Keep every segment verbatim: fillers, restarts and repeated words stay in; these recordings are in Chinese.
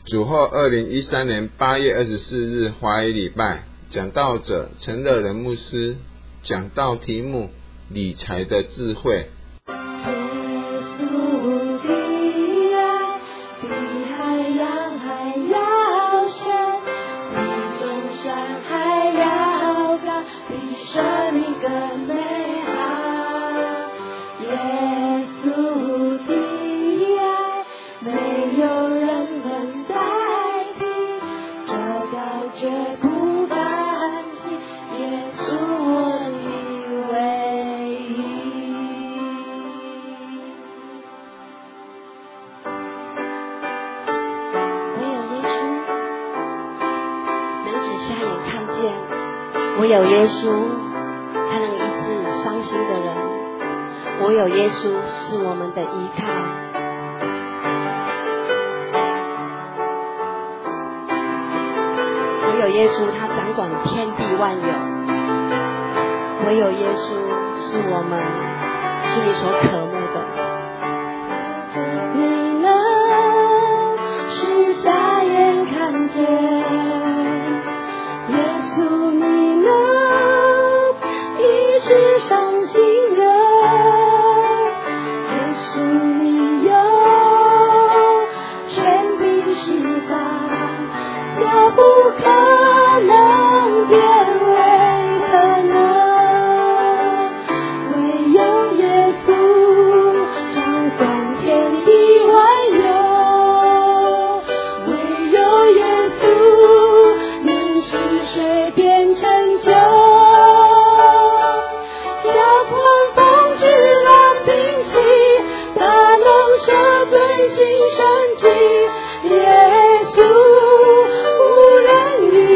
主后二零一三年八月二十四日华语礼拜，讲道者陈乐仁牧师，讲道题目理财的智慧。 唯有耶稣，他能医治伤心的人。唯有耶稣是我们的依靠。唯有耶稣，他掌管天地万有。唯有耶稣是我们心里所渴慕的。 你能使瞎眼看见，耶稣你能医治伤心人，耶稣你有权柄释放，叫不可能变为可能，唯有耶稣掌管天地万有，唯有耶稣能使水变成酒，叫狂风巨浪平息，他能赦罪行神迹，耶稣无人与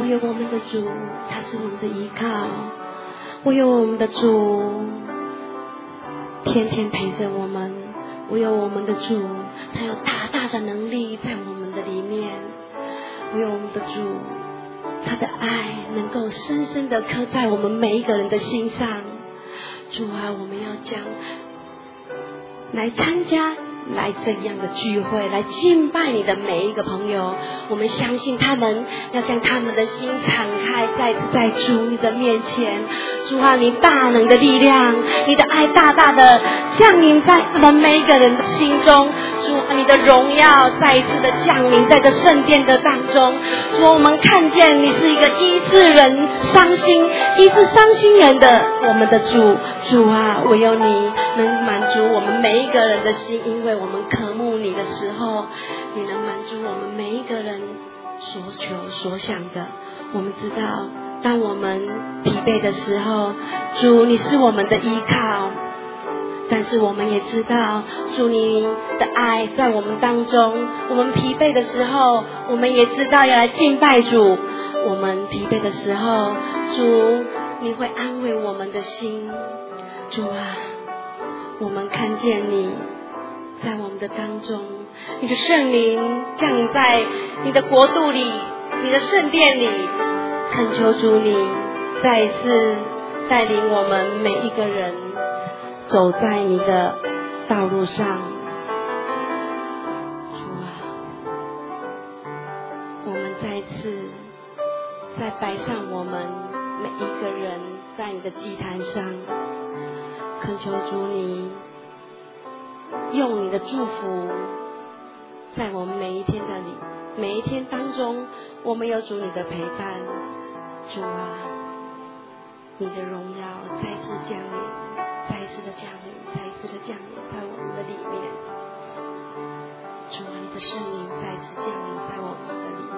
有我们的主，他是我们的依靠，唯有我们的主天天陪着我们，唯有我们的主，他有大大的能力在我们的里面，唯有我们的主，他的爱能够深深的刻在我们每一个人的心上。主啊，我们要将来参加来这样的聚会，来敬拜你的每一个朋友，我们相信他们要将他们的心敞开，再次在主你的面前。主啊，你大能的力量，你的爱大大的降临在我们每一个人的心中。主啊，你的荣耀再一次的降临在这圣殿的当中。主啊，我们看见你是一个医治人伤心、医治伤心人的我们的主。主啊，唯有你能满足我们每一个人的心，因为我们渴慕你的时候，你能满足我们每一个人所求所想的。我们知道当我们疲惫的时候，主你是我们的依靠，但是我们也知道主你的爱在我们当中。我们疲惫的时候，我们也知道要来敬拜主。我们疲惫的时候，主你会安慰我们的心。主啊，我们看见你在我们的当中，你的圣灵降临在你的国度里，你的圣殿里。恳求主你再一次带领我们每一个人走在你的道路上。主啊，我们再次再摆上我们每一个人在你的祭坛上，恳求主你用你的祝福在我们每一天的里每一天当中，我们有主你的陪伴。主啊，你的荣耀再次降临，再一次的降临，再一次的降临在我们的里面。主啊，你的圣灵再一次降临在我们的里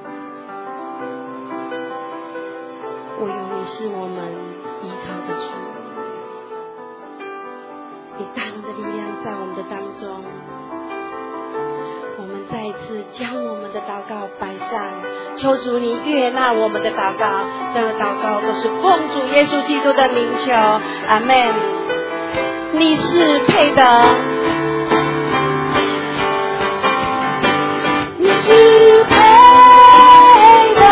面。唯有你是我们依靠的主，你大能的力量在我们的当中。我们再一次将我们的祷告摆上，求主你悦纳我们的祷告，这样的祷告都是奉主耶稣基督的名求，阿们。你是配的， 你是配的，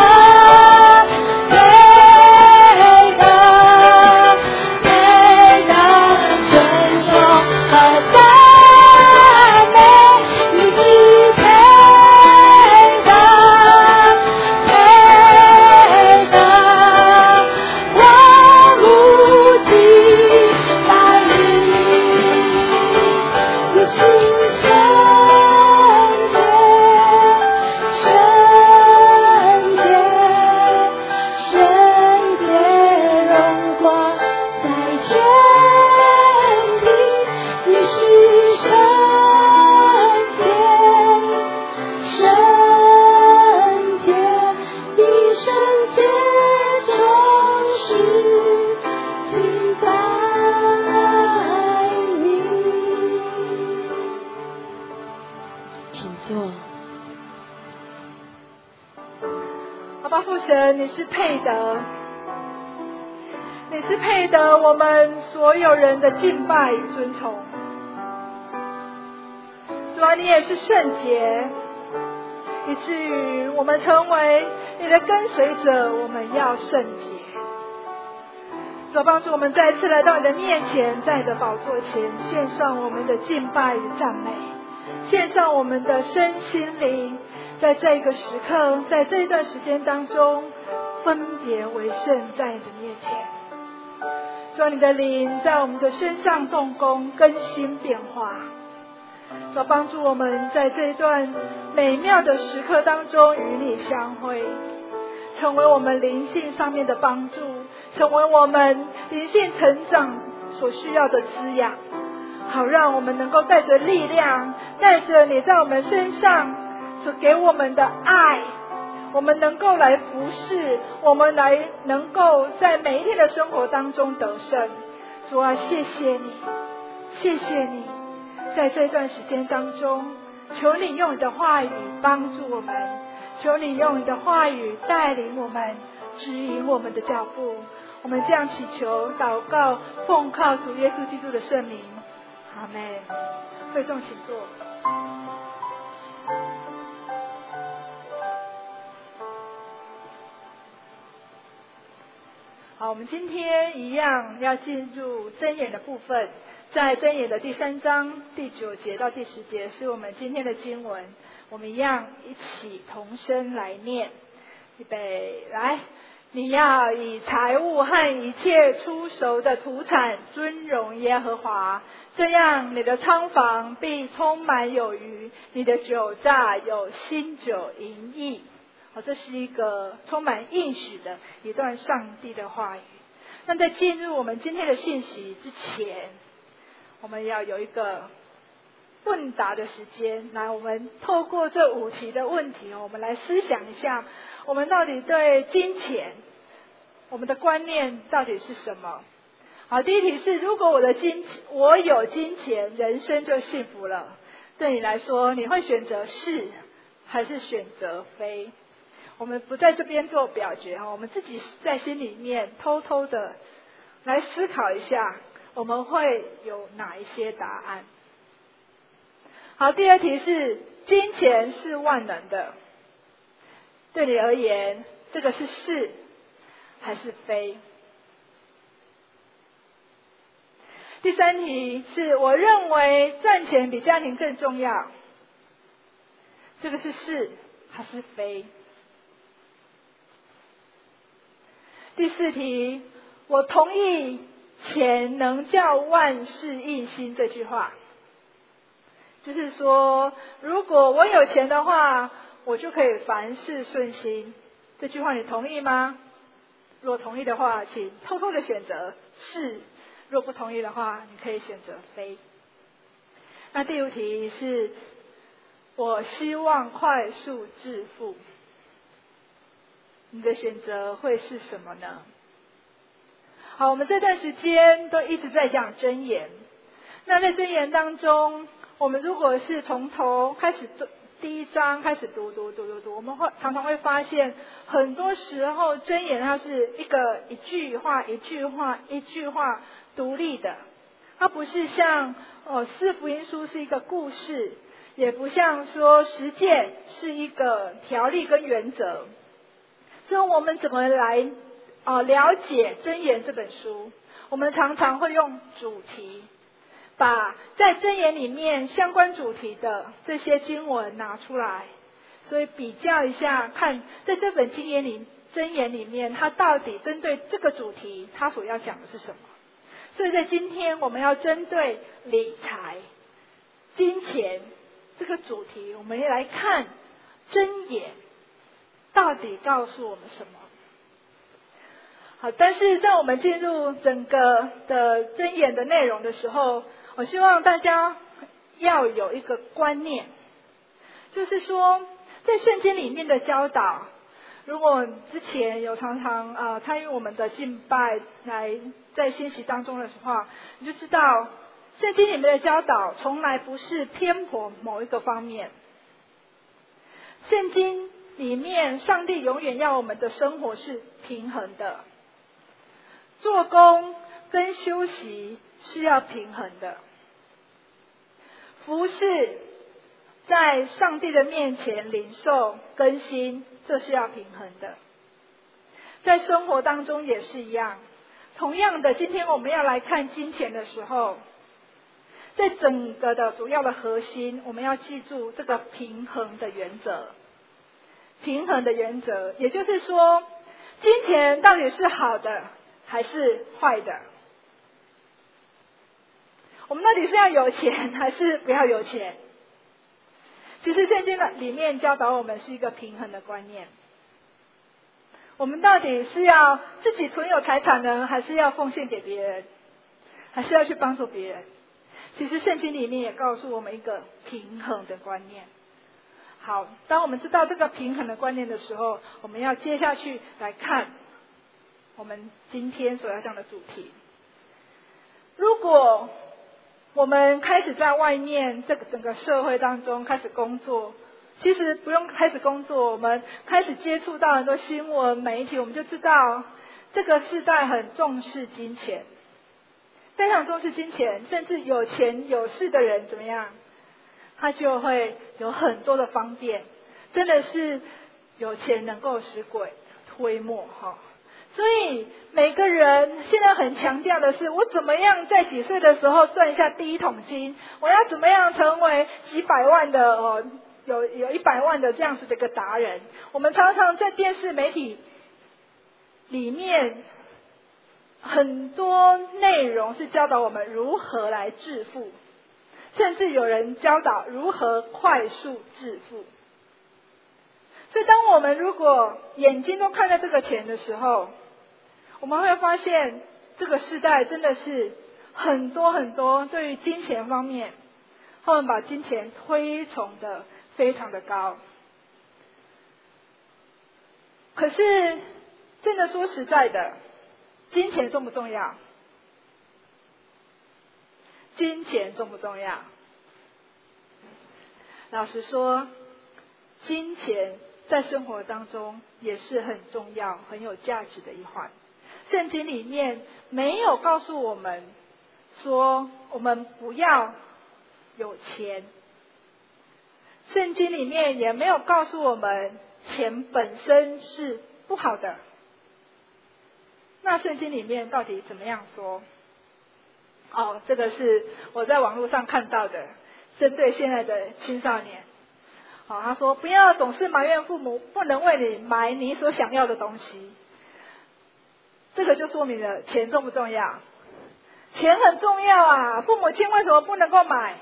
配的，配的尊重和赞美。你是配的，配的，我无尽爱你。你是圣洁，圣洁，圣洁荣光在全地。你是圣洁，圣洁，以圣洁装饰敬拜你。 请坐。 好吧，父神，你是配的，你是配得我们所有人的敬拜与尊崇。主啊，你也是圣洁，以至于我们成为你的跟随者，我们要圣洁。主啊，帮助我们再次来到你的面前，在你的宝座前献上我们的敬拜与赞美，献上我们的身心灵，在这个时刻，在这一段时间当中，分别为圣，在你的面前。主啊，你的灵在我们的身上动工，更新变化。主啊，帮助我们在这一段美妙的时刻当中与你相会，成为我们灵性上面的帮助，成为我们灵性成长所需要的滋养，好让我们能够带着力量，带着你在我们身上所给我们的爱，我们能够来服侍，我们来能够在每一天的生活当中得胜。主啊，谢谢你，谢谢你，在这段时间当中，求你用你的话语帮助我们， 求你用你的话语带领我们，指引我们的脚步。我们这样祈求祷告，奉靠主耶稣基督的圣名，阿们。会众请坐。好，我们今天一样要进入箴言的部分，在箴言的第三章第九节到第十节是我们今天的经文，我们一样一起同声来念。预备，来！你要以财物和一切出熟的土产尊荣耶和华，这样你的仓房必充满有余，你的酒榨有新酒盈溢。好，这是一个充满应许的一段上帝的话语。那在进入我们今天的信息之前，我们要有一个问答的时间。来，我们透过这五题的问题，我们来思想一下，我们到底对金钱，我们的观念到底是什么？好，第一题是：如果我的金我有金钱，人生就幸福了。对你来说，你会选择是还是选择非？我们不在这边做表决哈，我们自己在心里面偷偷的来思考一下，我们会有哪一些答案？好，第二题是：金钱是万能的，对你而言，这个是是还是非？第三题是：我认为赚钱比家庭更重要，这个是是还是非？第四题，我同意钱能叫万事应心这句话，就是说，如果我有钱的话，我就可以凡事顺心。这句话你同意吗？如果同意的话，请偷偷的选择是；如果不同意的话，你可以选择非。那第五题是：我希望快速致富。你的选择会是什么呢？好，我们这段时间都一直在讲箴言。那在箴言当中，我们如果是从头开始读第一章开始读读读读读，我们会常常会发现，很多时候箴言它是一个一句话一句话一句话独立的，它不是像哦四福音书是一个故事，也不像说实践是一个条例跟原则。所以我们怎么来啊、呃、了解箴言这本书？我们常常会用主题，把在箴言里面相关主题的这些经文拿出来，所以比较一下，看在这本箴言里箴言里面，它到底针对这个主题，它所要讲的是什么？所以在今天我们要针对理财、金钱这个主题，我们来看箴言到底告诉我们什么？好，但是在我们进入整个的箴言的内容的时候，我希望大家要有一个观念，就是说，在圣经里面的教导，如果之前有常常啊、呃、参与我们的敬拜，来在信息当中的话，你就知道，圣经里面的教导从来不是偏颇某一个方面。圣经里面，上帝永远要我们的生活是平衡的，做工跟休息是要平衡的，服侍在上帝的面前领受更新，这是要平衡的。在生活当中也是一样。同样的，今天我们要来看金钱的时候，在整个的主要的核心，我们要记住这个平衡的原则。平衡的原则，也就是说，金钱到底是好的还是坏的？我们到底是要有钱还是不要有钱？其实圣经的里面教导我们是一个平衡的观念。我们到底是要自己存有财产呢，还是要奉献给别人，还是要去帮助别人？其实圣经里面也告诉我们一个平衡的观念。好，当我们知道这个平衡的观念的时候，我们要接下去来看我们今天所要讲的主题。如果我们开始在外面这个整个社会当中开始工作， 其实不用开始工作，我们开始接触到很多新闻媒体，我们就知道这个世代很重视金钱，非常重视金钱，甚至有钱有势的人怎么样，他就会有很多的方便，真的是有钱能够使鬼推磨哈。所以每个人现在很强调的是，我怎么样在几岁的时候赚一下第一桶金，我要怎么样成为几百万的哦，有有一百万的这样子的一个达人。我们常常在电视媒体里面很多内容是教导我们如何来致富，甚至有人教导如何快速致富。所以当我们如果眼睛都看在这个钱的时候，我们会发现这个时代真的是很多很多对于金钱方面，他们把金钱推崇的非常的高。可是真的说实在的，金钱重不重要？金钱重不重要？老实说，金钱在生活当中也是很重要、很有价值的一环。圣经里面没有告诉我们说我们不要有钱，圣经里面也没有告诉我们钱本身是不好的。那圣经里面到底怎么样说？哦，这个是我在网络上看到的，针对现在的青少年。好，他说不要总是埋怨父母不能为你买你所想要的东西。这个就说明了钱重不重要？钱很重要啊！父母亲为什么不能够买？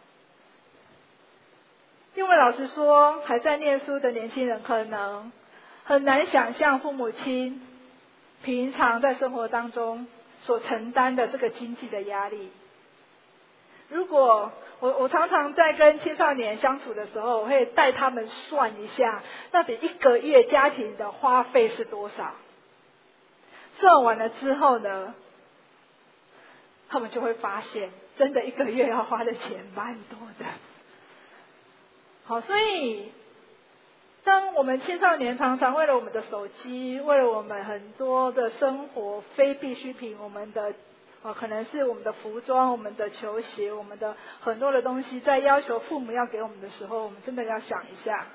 因为老实说，还在念书的年轻人可能很难想象父母亲平常在生活当中所承担的这个经济的压力。如果我我常常在跟青少年相处的时候，我会带他们算一下，到底一个月家庭的花费是多少。算完了之后呢，他们就会发现，真的一个月要花的钱蛮多的。好，所以当我们青少年常常为了我们的手机，为了我们很多的生活非必需品，我们的呃可能是我们的服装、我们的球鞋、我们的很多的东西，在要求父母要给我们的时候，我们真的要想一下，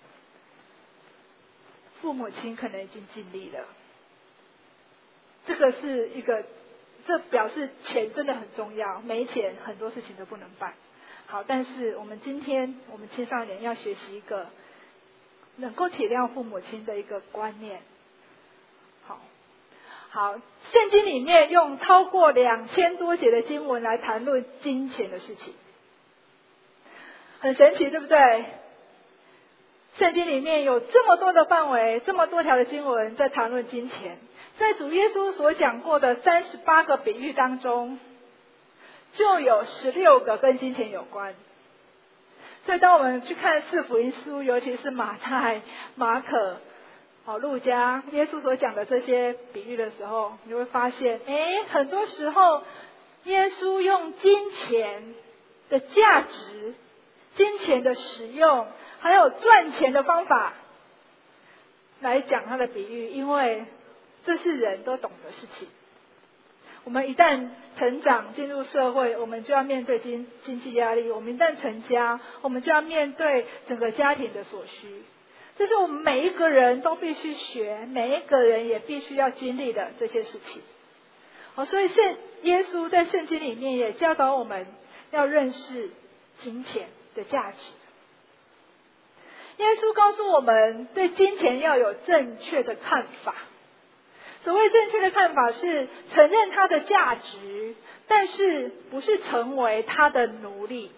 父母亲可能已经尽力了。这个是一个，这表示钱真的很重要，没钱很多事情都不能办。好，但是我们今天我们青少年要学习一个能够体谅父母亲的一个观念。好，好，圣经里面用超过两千多节的经文来谈论金钱的事情，很神奇，对不对？圣经里面有这么多的范围，这么多条的经文在谈论金钱。在主耶稣所讲过的三十八个比喻当中，就有十六个跟金钱有关。所以当我们去看四福音书，尤其是马太、马可、哦路加，耶稣所讲的这些比喻的时候，你会发现，哎，很多时候耶稣用金钱的价值、金钱的使用，还有赚钱的方法来讲他的比喻，因为这是人都懂的事情。我们一旦成长进入社会，我们就要面对经经济压力；我们一旦成家，我们就要面对整个家庭的所需。这是我们每一个人都必须学，每一个人也必须要经历的这些事情。好，所以圣耶稣在圣经里面也教导我们要认识金钱的价值。耶稣告诉我们，对金钱要有正确的看法。所谓正确的看法是承认它的价值，但是不是成为它的奴隶。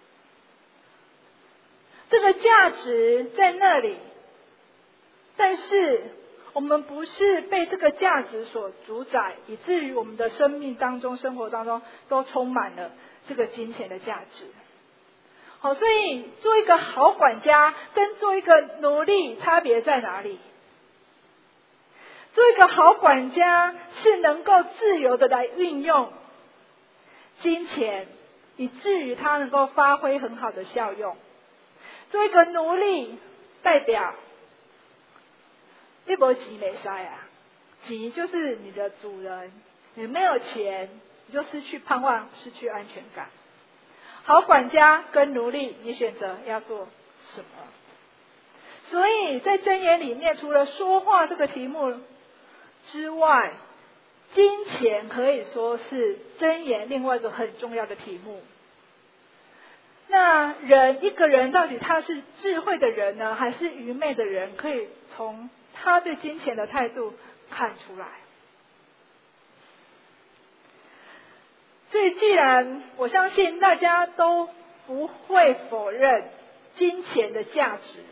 这个价值在那里，但是我们不是被这个价值所主宰，以至于我们的生命当中、生活当中都充满了这个金钱的价值。好，所以做一个好管家跟做一个奴隶差别在哪里？做一个好管家是能够自由的来运用金钱，以至于他能够发挥很好的效用。 做一个奴隶，代表你没钱没使啊，钱就是你的主人，你没有钱，你就失去盼望，失去安全感。好管家跟奴隶，你选择要做什么？所以在箴言里面，除了说话这个题目之外，金钱可以说是箴言另外一个很重要的题目。那人一个人到底他是智慧的人呢，还是愚昧的人，可以从他对金钱的态度看出来。所以既然我相信大家都不会否认金钱的价值，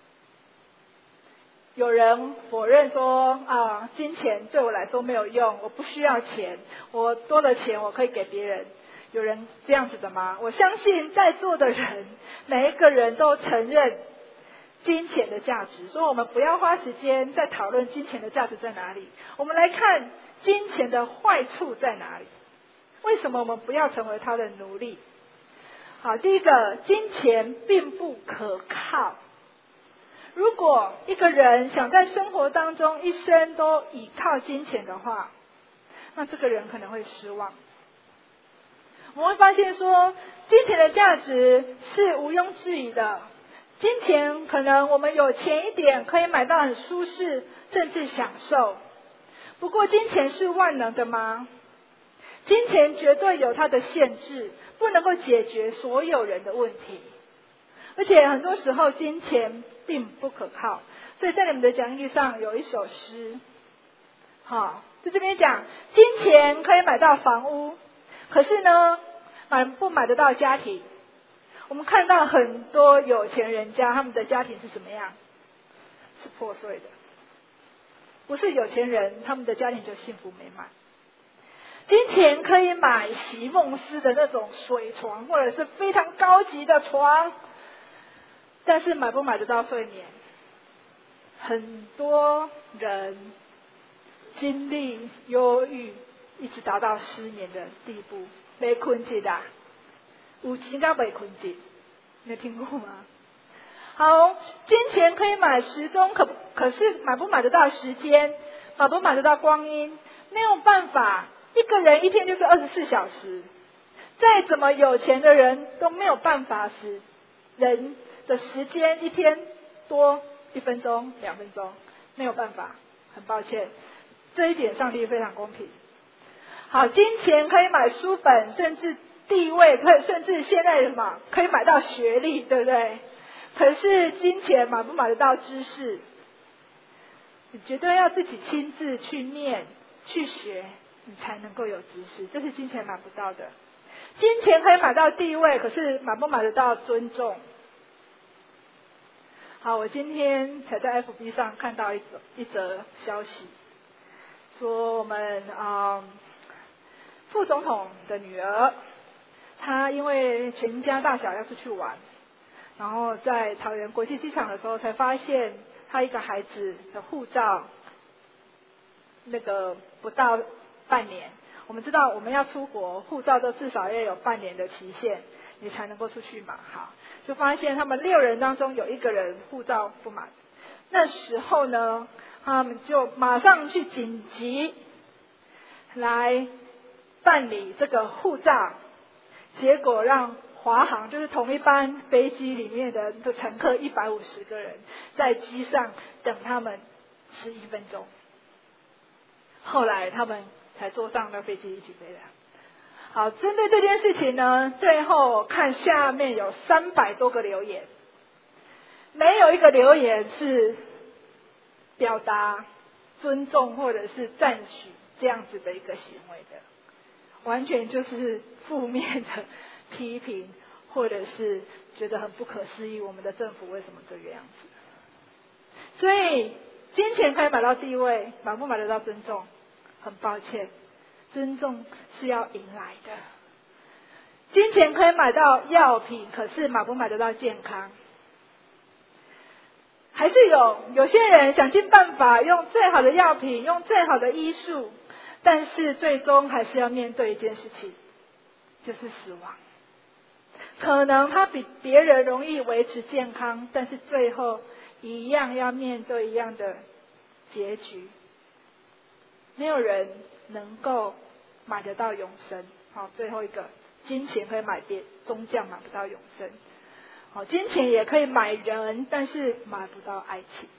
有人否认说啊，金钱对我来说没有用，我不需要钱，我多的钱我可以给别人。有人这样子的吗？我相信在座的人每一个人都承认金钱的价值，所以我们不要花时间在讨论金钱的价值在哪里，我们来看金钱的坏处在哪里。为什么我们不要成为他的奴隶？好，第一个，金钱并不可靠。如果一个人想在生活当中一生都倚靠金钱的话，那这个人可能会失望。我们会发现说，金钱的价值是毋庸置疑的。金钱可能我们有钱一点，可以买到很舒适，甚至享受。不过，金钱是万能的吗？金钱绝对有它的限制，不能够解决所有人的问题。而且很多时候，金钱并不可靠。所以在你们的讲义上有一首诗，好，在这边讲，金钱可以买到房屋，可是呢，买不买得到家庭？我们看到很多有钱人家，他们的家庭是怎么样？是破碎的。不是有钱人，他们的家庭就幸福美满。金钱可以买席梦思的那种水床，或者是非常高级的床，但是买不买得到睡眠？很多人经历忧郁，一直达到失眠的地步，没困觉的，有钱到没困觉，你有听过吗？好，金钱可以买时钟，可可是买不买得到时间？买不买得到光阴？没有办法，一个人一天就是二十四小时，再怎么有钱的人都没有办法使人的时间一天多一分钟、两分钟，没有办法，很抱歉，这一点上帝非常公平。好，金钱可以买书本，甚至地位，可以甚至现在什么可以买到学历，对不对？可是金钱买不买得到知识？你绝对要自己亲自去念、去学，你才能够有知识，这是金钱买不到的。金钱可以买到地位，可是买不买得到尊重？好，我今天才在 F B 上看到一则一则消息，说我们啊、嗯、副总统的女儿，她因为全家大小要出去玩，然后在桃园国际机场的时候，才发现她一个孩子的护照那个不到半年。我们知道我们要出国，护照都至少要有半年的期限，你才能够出去嘛。好，就发现他们六人当中有一个人护照不满。那时候呢，他们就马上去紧急来办理这个护照，结果让华航，就是同一班飞机里面的的乘客一百五十个人在机上等他们十一分钟，后来他们才坐上了飞机一起飞来。好，针对这件事情呢，最后看下面有三百多个留言，没有一个留言是表达尊重或者是赞许这样子的一个行为的，完全就是负面的批评，或者是觉得很不可思议，我们的政府为什么这个样子？所以金钱可以买到地位，买不买得到尊重？很抱歉，尊重是要赢来的。金钱可以买到药品，可是买不买得到健康？还是有有些人想尽办法用最好的药品，用最好的医术，但是最终还是要面对一件事情，就是死亡。 可能他比别人容易维持健康，但是最后一样要面对一样的结局。没有人能够买得到永生。好，最后一个，金钱可以买别宗教，买不到永生。好，金钱也可以买人，但是买不到爱情。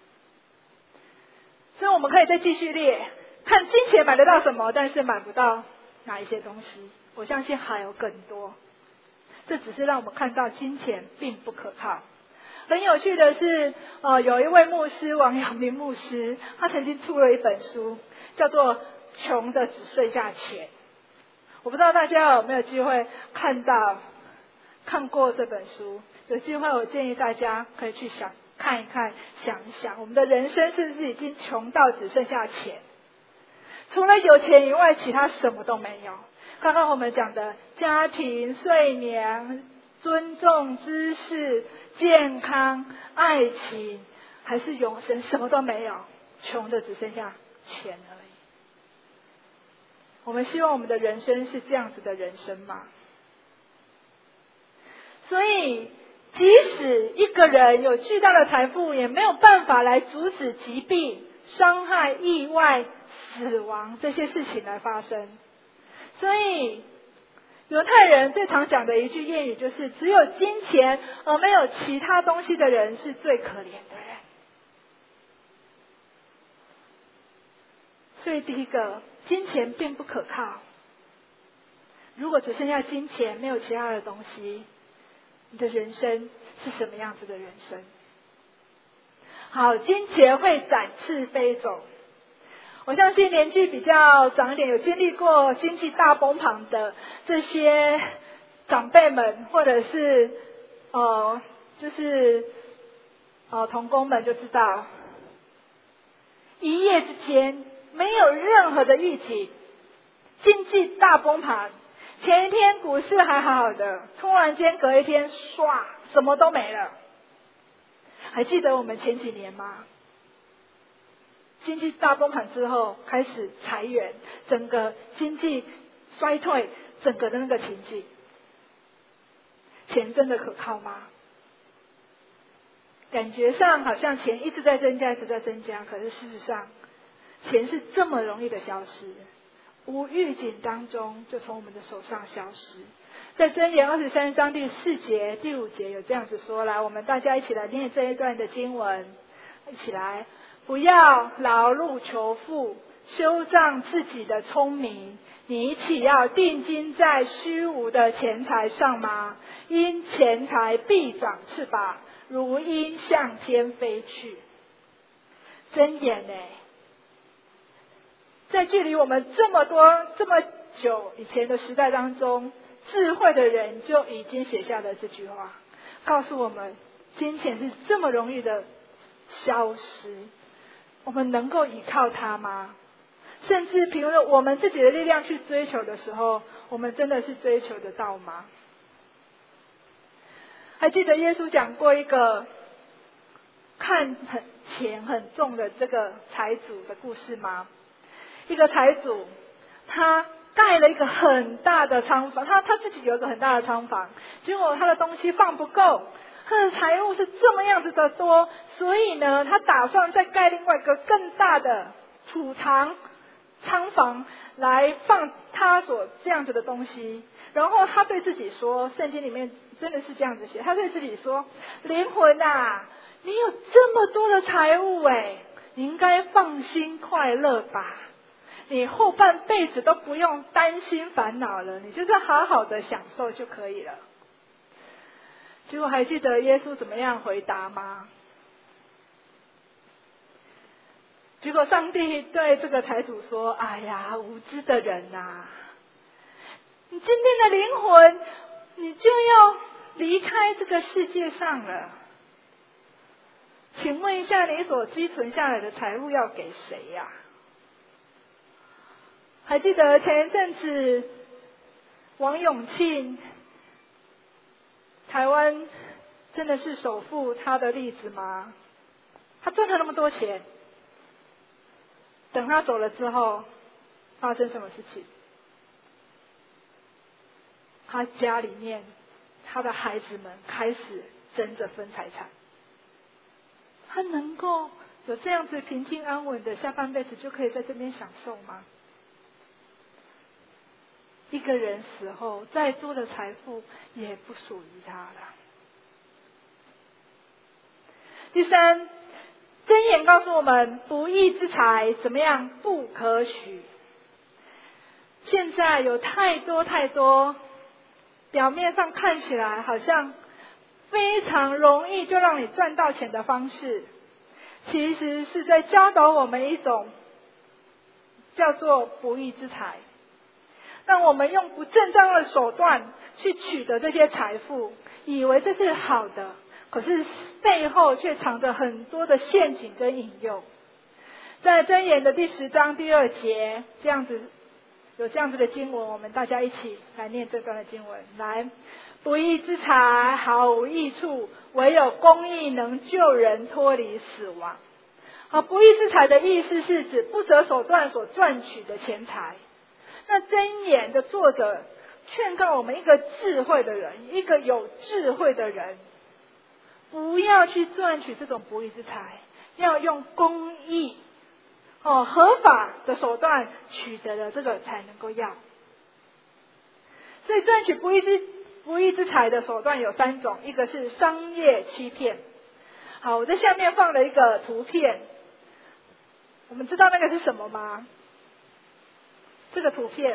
所以我们可以再继续列，看金钱买得到什么，但是买不到哪一些东西。我相信还有更多。这只是让我们看到金钱并不可靠。很有趣的是，呃，有一位牧师王阳明牧师，他曾经出了一本书，叫做《穷的只剩下钱》。我不知道大家有没有机会看到、看过这本书？有机会，我建议大家可以去想看一看、想一想，我们的人生是不是已经穷到只剩下钱？除了有钱以外，其他什么都没有。刚刚我们讲的家庭、睡眠、尊重、知识、健康、爱情，还是永生，什么都没有，穷的只剩下钱而已。我们希望我们的人生是这样子的人生吗？所以，即使一个人有巨大的财富，也没有办法来阻止疾病、伤害、意外、死亡这些事情来发生。所以，犹太人最常讲的一句谚语就是：只有金钱而没有其他东西的人是最可怜的人。所以第一个，金钱并不可靠。如果只剩下金钱，没有其他的东西，你的人生是什么样子的人生？好，金钱会展翅飞走。我相信年纪比较长一点，有经历过经济大崩盘的这些长辈们，或者是呃，就是呃同工们就知道，一夜之间没有任何的预警，经济大崩盘，前一天股市还好好的，突然间隔一天唰，什么都没了。还记得我们前几年吗？经济大崩盘之后开始裁员，整个经济衰退，整个的那个情景，钱真的可靠吗？感觉上好像钱一直在增加，一直在增加，可是事实上，钱是这么容易的消失，无预警当中就从我们的手上消失。在箴言二十三章第四节、第五节有这样子说，来，我们大家一起来念这一段的经文，一起来。不要劳碌求富，修仗自己的聪明。你岂要定睛在虚无的钱财上吗？因钱财必长翅膀，如鹰向天飞去。箴言呢，在距离我们这么多这么久以前的时代当中，智慧的人就已经写下了这句话，告诉我们金钱是这么容易的消失。我们能够依靠它吗？甚至凭着我们自己的力量去追求的时候，我们真的是追求得到吗？还记得耶稣讲过一个看很钱很重的这个财主的故事吗？一个财主，他盖了一个很大的仓房，他他自己有一个很大的仓房，结果他的东西放不够，他的财物是这么样子的多，所以呢，他打算再盖另外一个更大的储藏仓房来放他所这样子的东西。然后他对自己说，圣经里面真的是这样子写，他对自己说：灵魂啊，你有这么多的财物哎，你应该放心快乐吧，你后半辈子都不用担心烦恼了，你就是好好的享受就可以了。结果还记得耶稣怎么样回答吗？结果上帝对这个财主说：哎呀，无知的人啊，你今天的灵魂你就要离开这个世界上了，请问一下，你所积存下来的财物要给谁呀？还记得前一阵子王永庆台湾真的是首富他的例子吗？他赚了那么多钱，等他走了之后发生什么事情？他家里面他的孩子们开始争着分财产。他能够有这样子平静安稳的下半辈子就可以在这边享受吗？一个人死后，再多的财富也不属于他了。第三，箴言告诉我们，不义之财怎么样？不可取。现在有太多太多表面上看起来好像非常容易就让你赚到钱的方式，其实是在教导我们一种叫做不义之财，让我们用不正当的手段去取得这些财富，以为这是好的，可是背后却藏着很多的陷阱跟引诱。在箴言的第十章第二节，这样子有这样子的经文，我们大家一起来念这段的经文。来，不义之财毫无益处，唯有公义能救人脱离死亡。好，不义之财的意思是指不择手段所赚取的钱财。那箴言的作者劝告我们，一个智慧的人，一个有智慧的人，不要去赚取这种不义之财，要用公义哦，合法的手段取得的这个才能够要。所以赚取不义之不义之财的手段有三种，一个是商业欺骗。好，我在下面放了一个图片，我们知道那个是什么吗？这个图片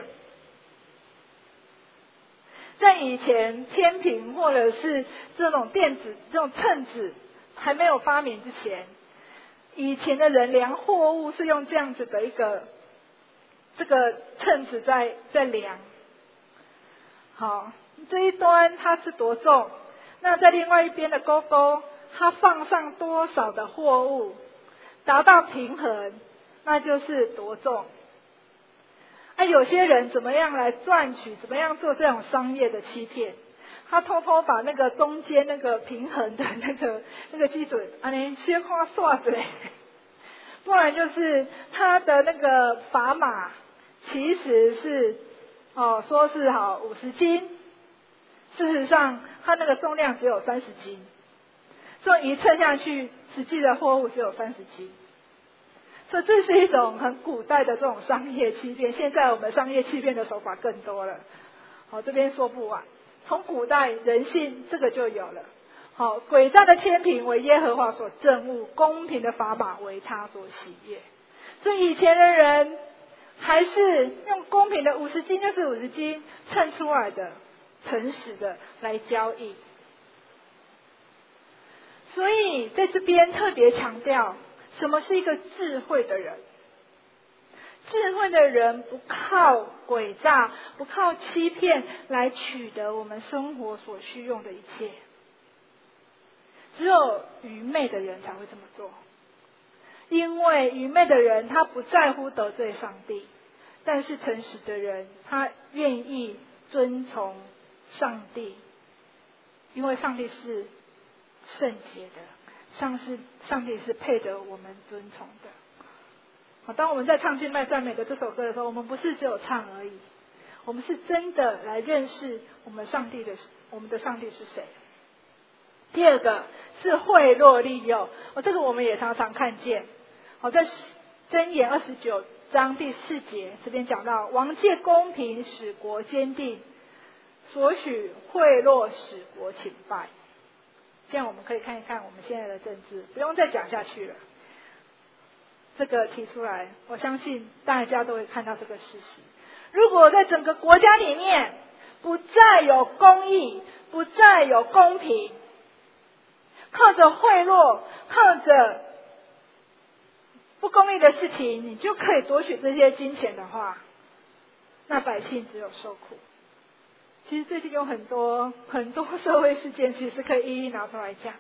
在以前天平或者是这种电子这种秤子还没有发明之前，以前的人量货物是用这样子的一个这个秤子在在量。好，这一端它是多重，那在另外一边的勾勾，它放上多少的货物，达到平衡，那就是多重。那、啊、有些人怎么样来赚取，怎么样做这种商业的欺骗？他偷偷把那个中间那个平衡的那个那个基准，啊，你先花刷子嘞，不然就是他的那个砝码其实是哦说是好五十斤，事实上他那个重量只有三十斤，所以一称下去，实际的货物只有三十斤。所以这是一种很古代的这种商业欺骗，现在我们商业欺骗的手法更多了。好，这边说不完，从古代人性这个就有了。好，诡诈的天平为耶和华所憎恶，公平的砝码为他所喜悦。所以以前的人还是用公平的五十斤就是五十斤称出来的，诚实的来交易。所以在这边特别强调，什么是一个智慧的人？智慧的人不靠诡诈，不靠欺骗来取得我们生活所需用的一切。只有愚昧的人才会这么做，因为愚昧的人他不在乎得罪上帝，但是诚实的人他愿意遵从上帝，因为上帝是圣洁的，上是上帝是配得我们尊崇的。好，当我们在唱敬拜赞美的这首歌的时候，我们不是只有唱而已，我们是真的来认识我们上帝的我们的上帝是谁。第二个是贿赂利诱，哦，这个我们也常常看见。好，在箴言二十九章第四节这边讲到，王借公平使国坚定，所许贿赂使国倾败。这样我们可以看一看我们现在的政治，不用再讲下去了。这个提出来，我相信大家都会看到这个事实。如果在整个国家里面不再有公义，不再有公平，靠着贿赂，靠着不公义的事情，你就可以夺取这些金钱的话，那百姓只有受苦。其实最近有很多很多社会事件，其实可以一一拿出来讲。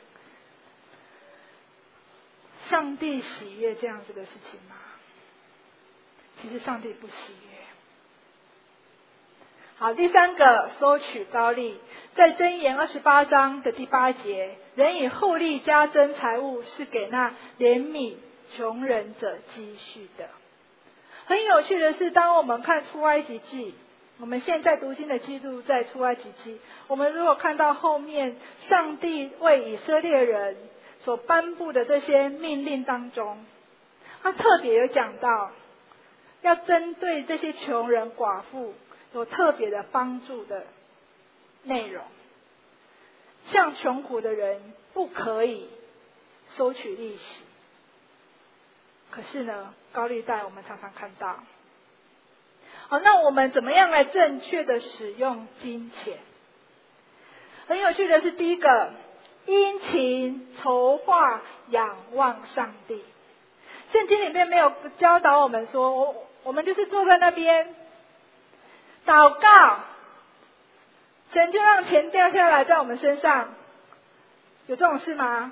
上帝喜悦这样子的事情吗？其实上帝不喜悦。好，第三个收取高利，在箴言二十八章的第八节，人以厚利加增财物，是给那怜悯穷人者积蓄的。很有趣的是，当我们看出埃及记， 我们现在读经的记录在出埃及记，我们如果看到后面上帝为以色列人所颁布的这些命令当中，他特别有讲到要针对这些穷人寡妇有特别的帮助的内容，向穷苦的人不可以收取利息。可是呢，高利贷我们常常看到。好，那我们怎么样来正确的使用金钱？很有趣的是，第一个，殷勤筹划仰望上帝。圣经里面没有教导我们说，我我们就是坐在那边祷告，神就让钱掉下来在我们身上，有这种事吗？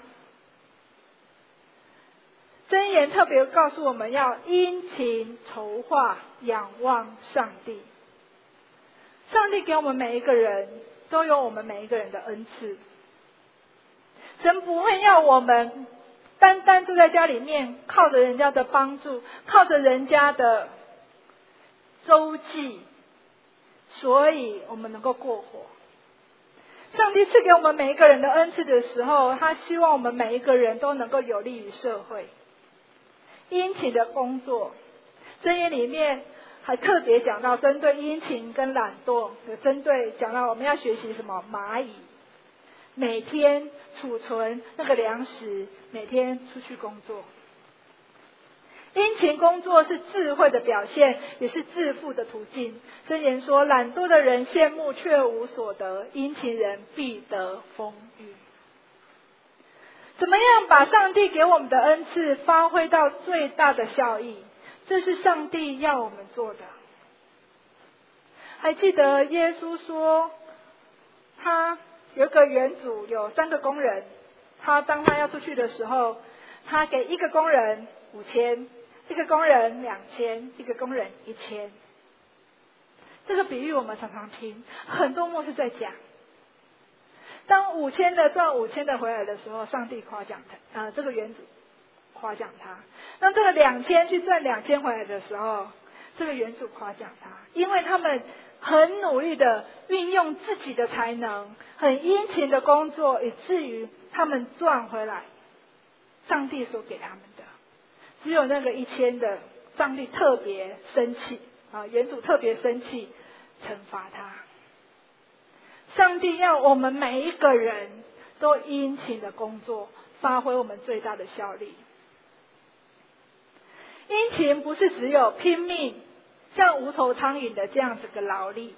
箴言特别告诉我们要殷勤筹划仰望上帝。上帝给我们每一个人都有我们每一个人的恩赐，神不会要我们单单坐在家里面靠着人家的帮助，靠着人家的周济，所以我们能够过活。上帝赐给我们每一个人的恩赐的时候，他希望我们每一个人都能够有利于社会。殷勤的工作，箴言里面还特别讲到针对殷勤跟懒惰，有针对讲到我们要学习什么蚂蚁，每天储存那个粮食，每天出去工作。殷勤工作是智慧的表现，也是致富的途径。箴言说，懒惰的人羡慕却无所得，殷勤人必得丰裕。怎么样把上帝给我们的恩赐发挥到最大的效益？这是上帝要我们做的。还记得耶稣说，他有个园主有三个工人，他当他要出去的时候，他给一个工人五千，一个工人两千，一个工人一千。这个比喻我们常常听，很多牧师在讲。当五千的赚五千的回来的时候，上帝夸奖他，呃，这个园主夸奖他。当这个两千去赚两千回来的时候，这个园主夸奖他，因为他们很努力的运用自己的才能，很殷勤的工作，以至于他们赚回来上帝所给他们的。只有那个一千的，上帝特别生气啊，园主特别生气，惩罚他。上帝要我们每一个人都殷勤的工作，发挥我们最大的效力。殷勤不是只有拼命像无头苍蝇的这样子的劳力，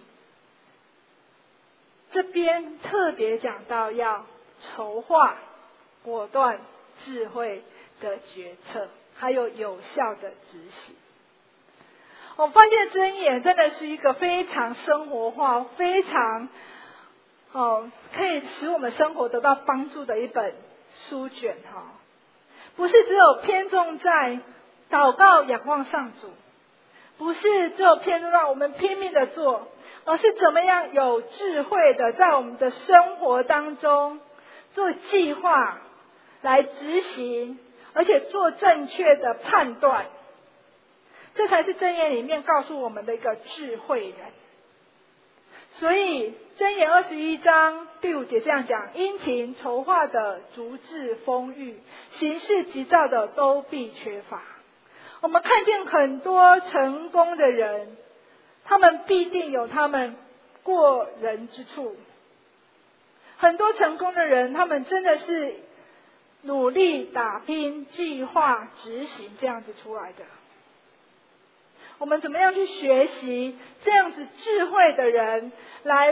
这边特别讲到要筹划、果断、智慧的决策，还有有效的执行。我发现箴言真的是一个非常生活化、非常哦，可以使我们生活得到帮助的一本书卷哈，不是只有偏重在祷告仰望上主，不是只有偏重到我们拼命的做，而是怎么样有智慧的在我们的生活当中做计划来执行，而且做正确的判断，这才是箴言里面告诉我们的一个智慧人。所以箴言二十一章第五节这样讲，殷勤筹划的足智丰裕，行事急躁的都必缺乏。我们看见很多成功的人，他们必定有他们过人之处。很多成功的人，他们真的是努力打拼、计划执行这样子出来的。我们怎么样去学习这样子智慧的人，来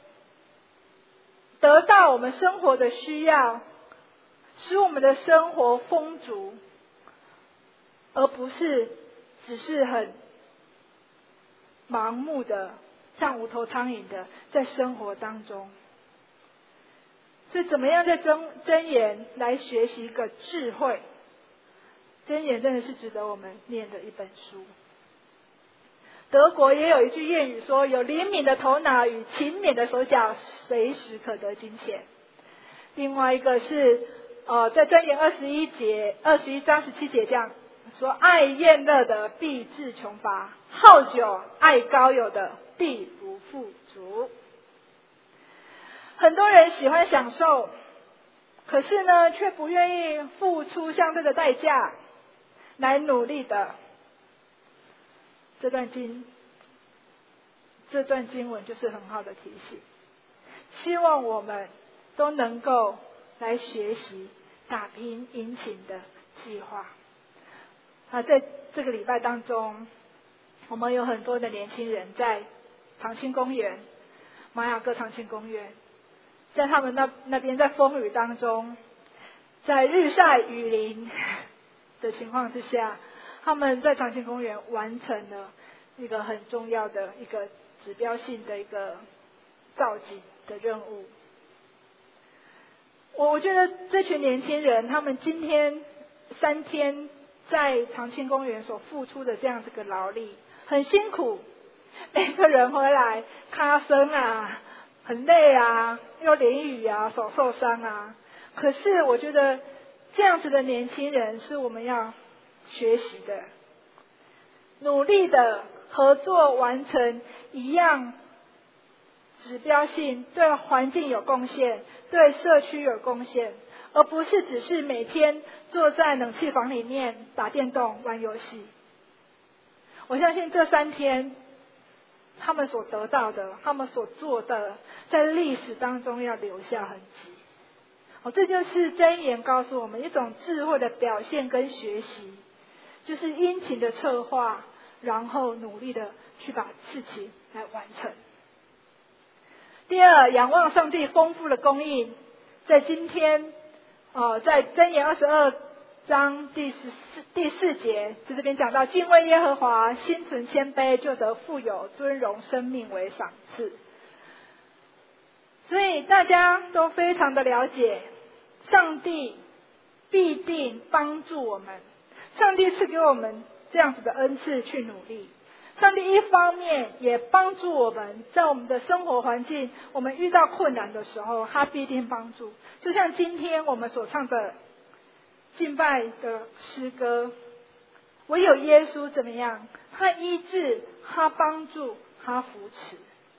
得到我们生活的需要，使我们的生活丰足，而不是只是很盲目的像无头苍蝇的在生活当中。所以怎么样在箴箴言来学习一个智慧，箴言真的是值得我们念的一本书。德国也有一句谚语说，有灵敏的头脑与勤勉的手脚，随时可得金钱。另外一个是呃，在箴言二十一节二十一章十七节这样说，爱宴乐的必致穷乏，好酒爱高友的必不富足。很多人喜欢享受，可是呢，却不愿意付出相对的代价来努力的。这段经，这段经文就是很好的提醒，希望我们都能够来学习打拼殷勤的计划。啊，在这个礼拜当中，我们有很多的年轻人在长青公园、马雅各长青公园，在他们那那边在风雨当中，在日晒雨淋的情况之下，他们在长青公园完成了一个很重要的一个指标性的一个造景的任务。我我觉得这群年轻人，他们今天三天在长青公园所付出的这样子个劳力，很辛苦，每个人回来卡声啊，很累啊，又淋雨啊，手受伤啊。可是我觉得这样子的年轻人是我们要学习的，努力的合作完成一样指标性，对环境有贡献，对社区有贡献，而不是只是每天坐在冷气房里面打电动玩游戏。我相信这三天他们所得到的，他们所做的，在历史当中要留下痕迹。哦，这就是箴言告诉我们一种智慧的表现跟学习，就是殷勤的策划，然后努力的去把事情来完成。第二，仰望上帝丰富的供应，在今天，呃，在箴言二十二章第十四第四节，在这边讲到，敬畏耶和华，心存谦卑，就得富有尊荣，生命为赏赐。所以大家都非常的了解，上帝必定帮助我们，上帝赐给我们这样子的恩赐去努力。上帝一方面也帮助我们，在我们的生活环境，我们遇到困难的时候，他必定帮助。就像今天我们所唱的敬拜的诗歌，唯有耶稣怎么样？他医治，他帮助，他扶持。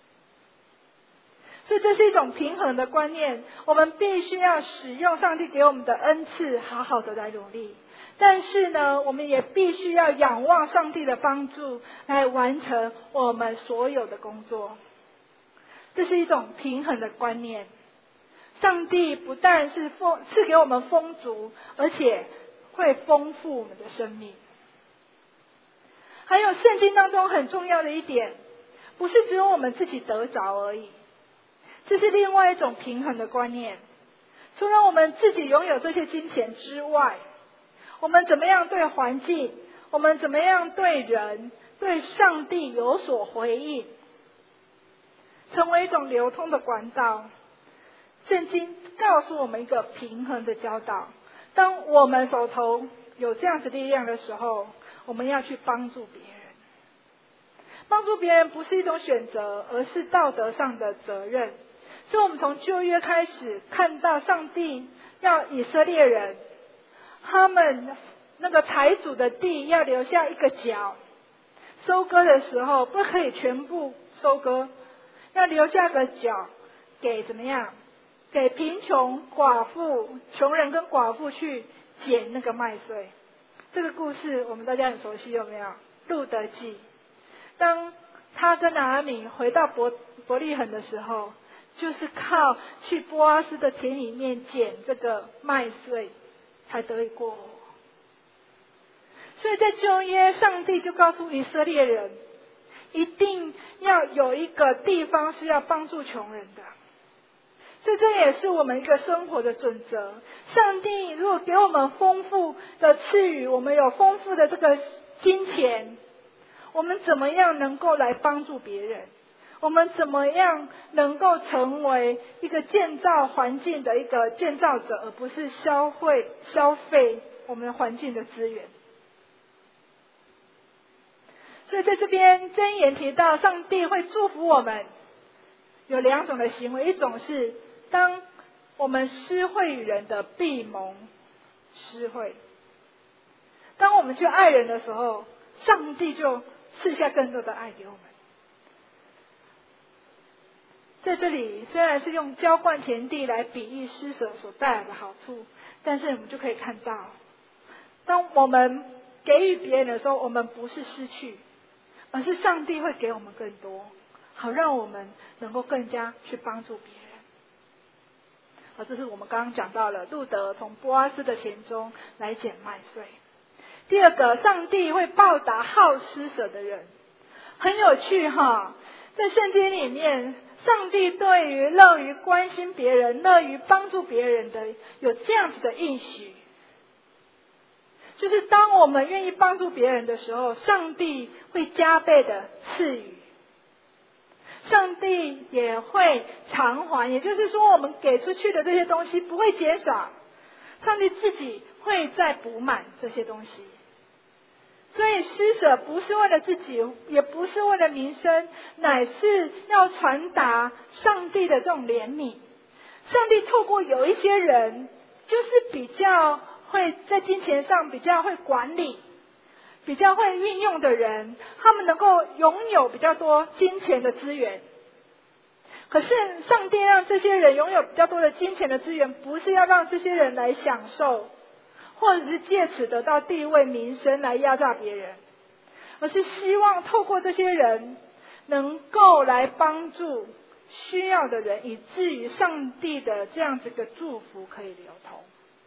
所以这是一种平衡的观念，我们必须要使用上帝给我们的恩赐，好好的来努力。但是呢，我们也必须要仰望上帝的帮助，来完成我们所有的工作。这是一种平衡的观念。上帝不但是丰赐给我们丰足，而且会丰富我们的生命。还有圣经当中很重要的一点，不是只有我们自己得着而已，这是另外一种平衡的观念。除了我们自己拥有这些金钱之外，我们怎么样对环境，我们怎么样对人，对上帝有所回应，成为一种流通的管道。圣经告诉我们一个平衡的教导，当我们手头有这样子力量的时候，我们要去帮助别人。帮助别人不是一种选择，而是道德上的责任。所以我们从旧约开始看到上帝要以色列人，他们那个财主的地要留下一个角，收割的时候不可以全部收割，要留下个角给怎么样？给贫穷、寡妇、穷人跟寡妇去捡那个麦穗。这个故事我们大家很熟悉，有没有？路得记，当他跟拿俄米回到伯伯利恒的时候，就是靠去波阿斯的田里面捡这个麦穗才得以过活。所以在旧约，上帝就告诉以色列人，一定要有一个地方是要帮助穷人的。所以这也是我们一个生活的准则。上帝如果给我们丰富的赐予，我们有丰富的这个金钱，我们怎么样能够来帮助别人？我们怎么样能够成为一个建造环境的一个建造者，而不是消费消费我们环境的资源？所以在这边箴言提到，上帝会祝福我们有两种的行为，一种是当我们施惠于人的必蒙施惠，当我们去爱人的时候，上帝就赐下更多的爱给我们。 在这里虽然是用浇灌田地来比喻施舍所带来的好处，但是我们就可以看到，当我们给予别人的时候，我们不是失去，而是上帝会给我们更多，好让我们能够更加去帮助别人。好，这是我们刚刚讲到了路得从波阿斯的田中来捡麦穗。第二个，上帝会报答好施舍的人。很有趣哈，在圣经里面，上帝对于乐于关心别人、乐于帮助别人的有这样子的应许，就是当我们愿意帮助别人的时候，上帝会加倍的赐予，上帝也会偿还，也就是说我们给出去的这些东西不会减少，上帝自己会再补满这些东西。所以施舍不是为了自己，也不是为了名声，乃是要传达上帝的这种怜悯。上帝透过有一些人，就是比较会在金钱上比较会管理，比较会运用的人，他们能够拥有比较多金钱的资源。可是上帝让这些人拥有比较多的金钱的资源，不是要让这些人来享受，或者是借此得到地位名声来压榨别人，而是希望透过这些人能够来帮助需要的人，以至于上帝的这样子的祝福可以流通。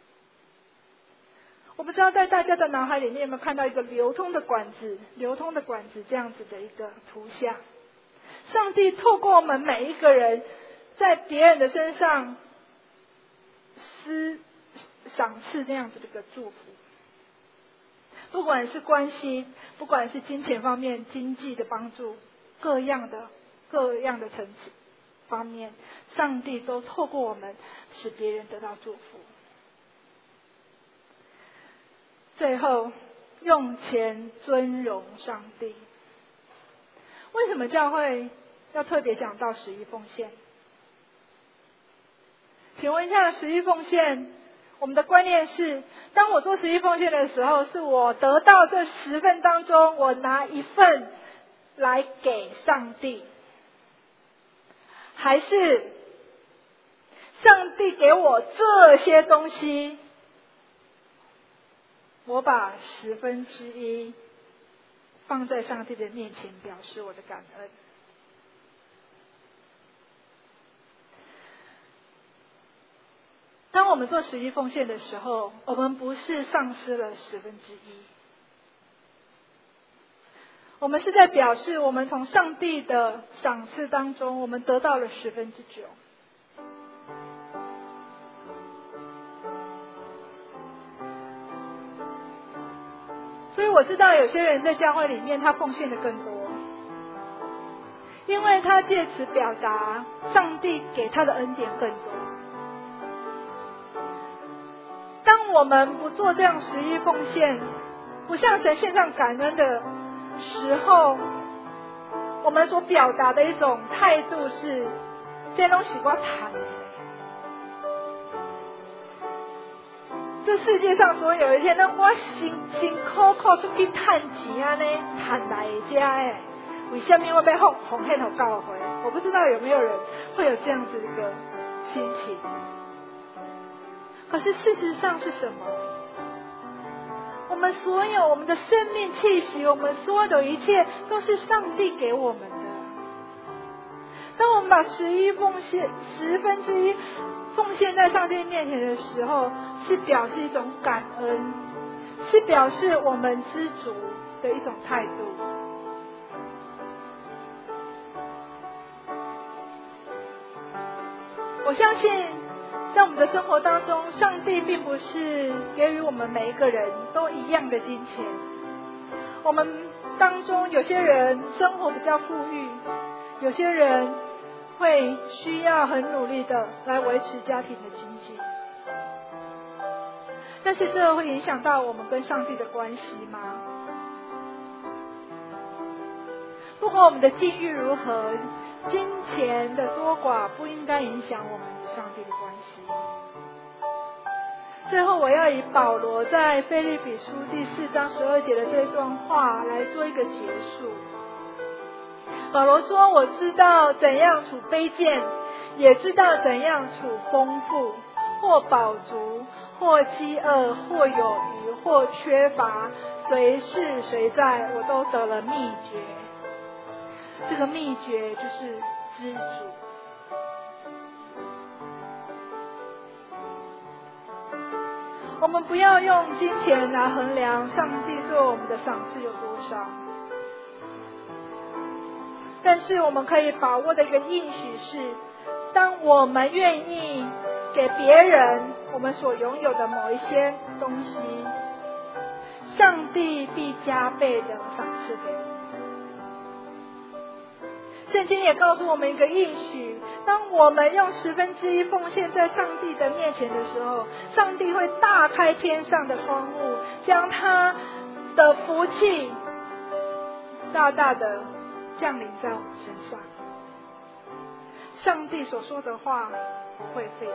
我不知道在大家的脑海里面有没有看到一个流通的管子，流通的管子这样子的一个图像。上帝透过我们每一个人在别人的身上施赏赐这样子的一个祝福，不管是关系，不管是金钱方面、经济的帮助，各样的各样的层次方面，上帝都透过我们使别人得到祝福。最后，用钱尊荣上帝。为什么教会要特别讲到十一奉献？请问一下，十一奉献，我们的观念是，当我做十一奉献的时候，是我得到这十份当中，我拿一份来给上帝，还是上帝给我这些东西，我把十分之一放在上帝的面前，表示我的感恩？当我们做十一奉献的时候，我们不是丧失了十分之一，我们是在表示我们从上帝的赏赐当中，我们得到了十分之九。所以我知道有些人在教会里面，他奉献的更多，因为他借此表达上帝给他的恩典更多。当我们不做这样十一奉献，不向神献上感恩的时候，我们所表达的一种态度是，这东西我谈的。这世界上所有一天，那我辛辛苦苦出去赚钱啊呢，赚来的家哎，为什么我要奉奉献给教会？我不知道有没有人会有这样子一个心情。可是事实上是什么？我们所有我们的生命气息，我们所有的一切都是上帝给我们的。当我们把十一奉献十分之一奉献在上帝面前的时候，是表示一种感恩，是表示我们知足的一种态度。我相信在我们的生活当中，上帝并不是给予我们每一个人都一样的金钱。我们当中有些人生活比较富裕，有些人会需要很努力的来维持家庭的经济。但是这会影响到我们跟上帝的关系吗？不管我们的境遇如何，金钱的多寡不应该影响我们与上帝的关系。最后，我要以保罗在腓立比书第四章十二节的这段话来做一个结束。 保罗说，我知道怎样处卑贱，也知道怎样处丰富，或饱足，或饥饿，或有余，或缺乏，随事随在，我都得了秘诀。这个秘诀就是知足。我们不要用金钱来衡量上帝对我们的赏赐有多少，但是我们可以把握的一个应许是，当我们愿意给别人我们所拥有的某一些东西，上帝必加倍的赏赐给我们。圣经也告诉我们一个应许，当我们用十分之一奉献在上帝的面前的时候，上帝会大开天上的窗户，将他的福气大大的降临在我们身上。上帝所说的话不会废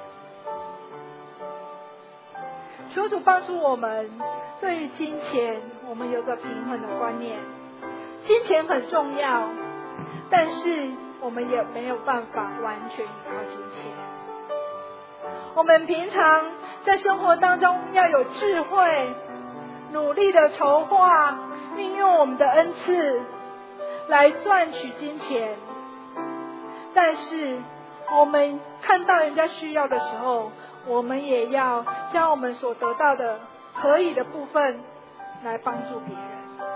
去。求主帮助我们，对于金钱我们有个平衡的观念。金钱很重要，但是我们也没有办法完全依靠金钱。我们平常在生活当中要有智慧，努力的筹划，运用我们的恩赐来赚取金钱。但是我们看到人家需要的时候，我们也要将我们所得到的可以的部分来帮助别人。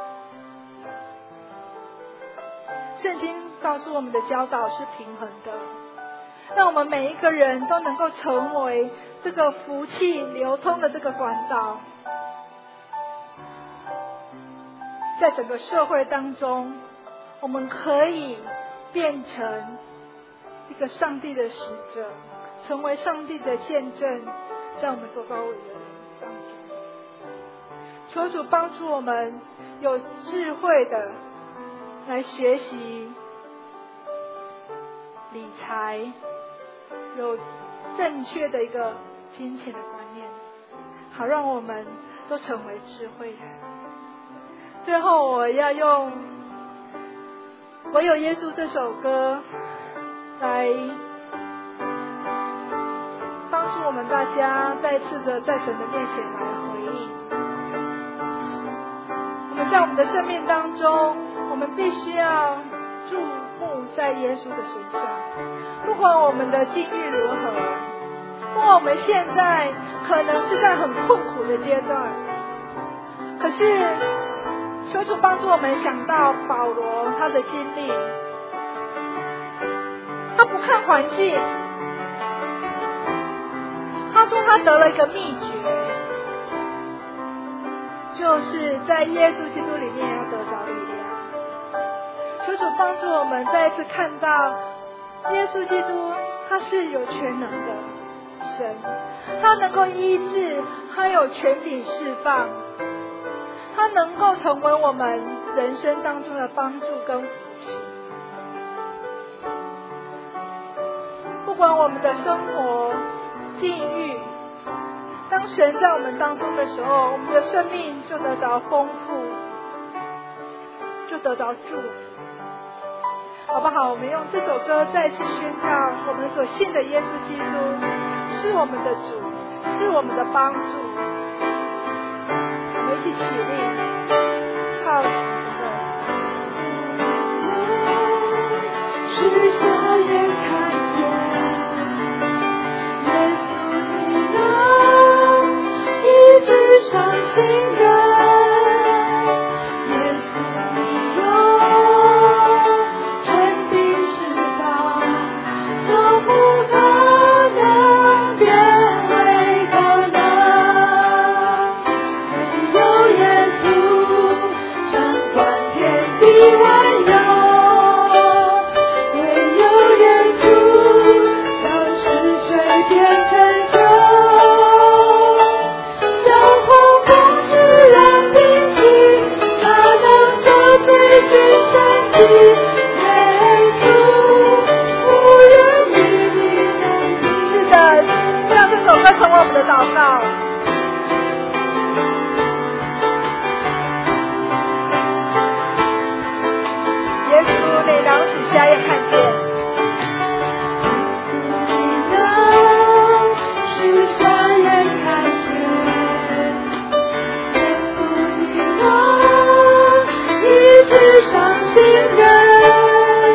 圣经告诉我们的教导是平衡的，让我们每一个人都能够成为这个福气流通的这个管道，在整个社会当中，我们可以变成一个上帝的使者，成为上帝的见证，在我们周遭的人当中。求主帮助我们有智慧的来学习理财，有正确的一个金钱的观念，好让我们都成为智慧人。最后我要用唯有耶稣这首歌来帮助我们大家再次的在神的面前来回应。我们在我们的生命当中，我们必须要注目在耶稣的身上，不管我们的境遇如何，不管我们现在可能是在很困苦的阶段，可是求主帮助我们想到保罗他的经历，他不看环境，他说他得了一个秘诀，就是在耶稣基督里面要得着力量。求主帮助我们再一次看到耶稣基督他是有全能的神，他能够医治，他有权柄释放，他能够成为我们人生当中的帮助跟福气。不管我们的生活境遇，当神在我们当中的时候，我们的生命就得到丰富，就得到祝福，好不好？我们用这首歌再次宣告，我们所信的耶稣基督是我们的主，是我们的帮助。我们一起起立，靠主的许下眼看见耶稣你能医治伤心人，耶稣你有权柄释放，就不可能变为可能，唯有耶稣信任。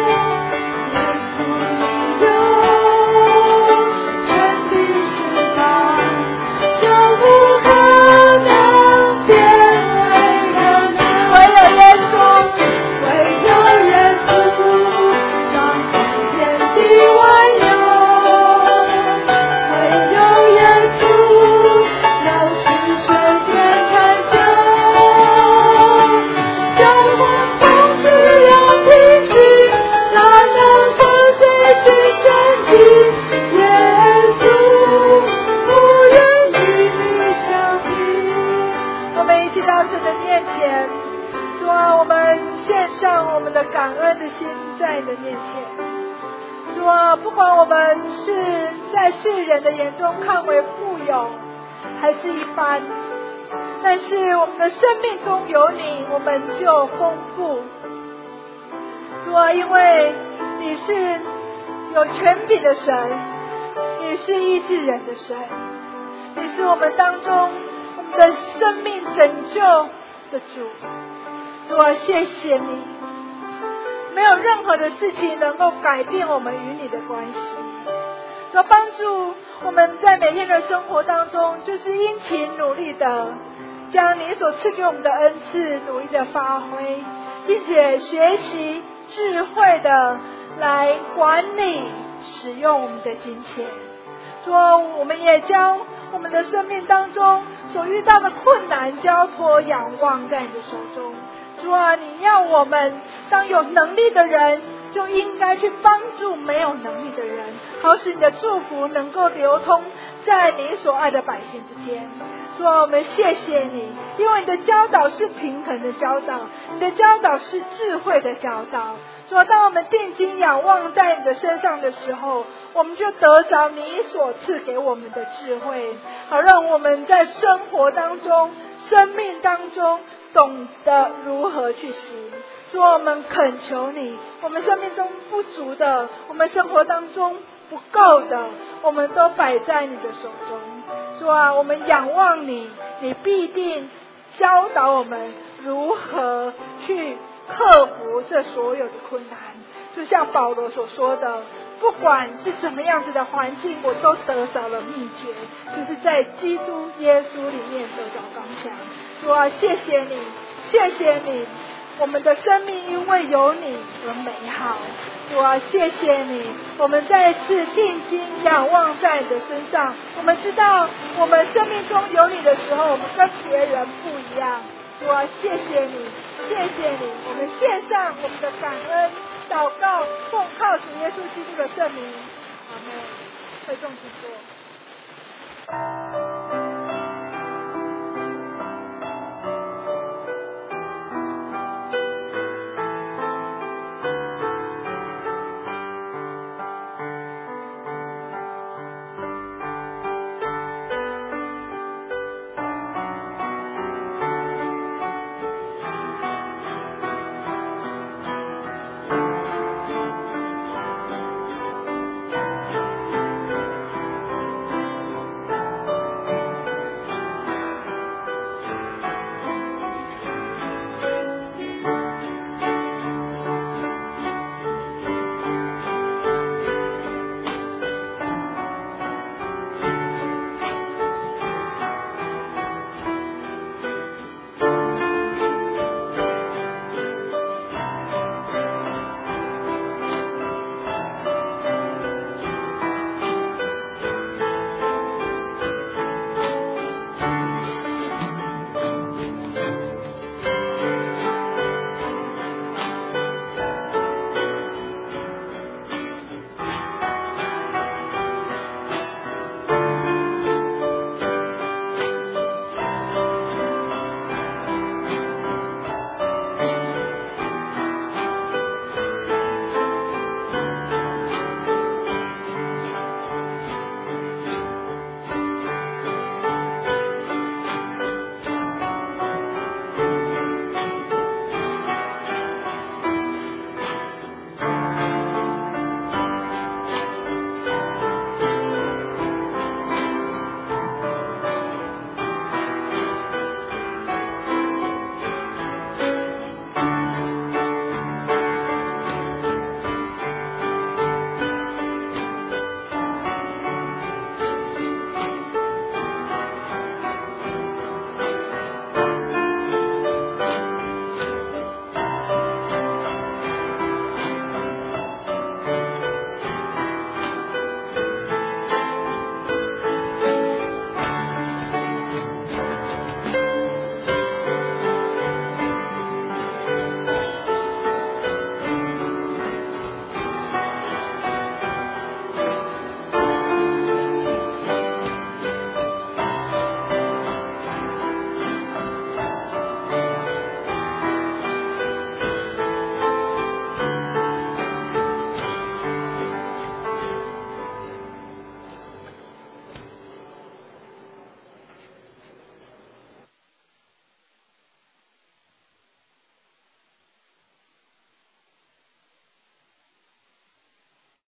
感恩的心在你的面前，主啊，不管我们是在世人的眼中看为富有还是一般，但是我们的生命中有你，我们就丰富。主啊，因为你是有权柄的神，你是医治人的神，你是我们当中我们的生命拯救的主。主啊，谢谢你，没有任何的事情能够改变我们与你的关系，要帮助我们在每天的生活当中，就是殷勤努力的将你所赐给我们的恩赐努力的发挥，并且学习智慧的来管理使用我们的金钱。说我们也将我们的生命当中所遇到的困难交托仰望在你的手中。主啊，你要我们当有能力的人就应该去帮助没有能力的人，好使你的祝福能够流通在你所爱的百姓之间。主啊，我们谢谢你，因为你的教导是平衡的教导，你的教导是智慧的教导。主啊，当我们定睛仰望在你的身上的时候，我们就得着你所赐给我们的智慧，好让我们在生活当中生命当中懂得如何去行。主啊，我们恳求你，我们生命中不足的，我们生活当中不够的，我们都摆在你的手中。主啊，我们仰望你，你必定教导我们如何去克服这所有的困难。就像保罗所说的，不管是怎么样子的环境，我都得着了秘诀，就是在基督耶稣里面得着刚强。主啊，谢谢你，谢谢你，我们的生命因为有你而美好。主啊，谢谢你，我们再次定睛仰望在你的身上，我们知道我们生命中有你的时候，我们跟别人不一样。主啊，谢谢你，谢谢你，我们献上我们的感恩祷告，奉靠主耶稣基督的圣名，阿们。会众请坐。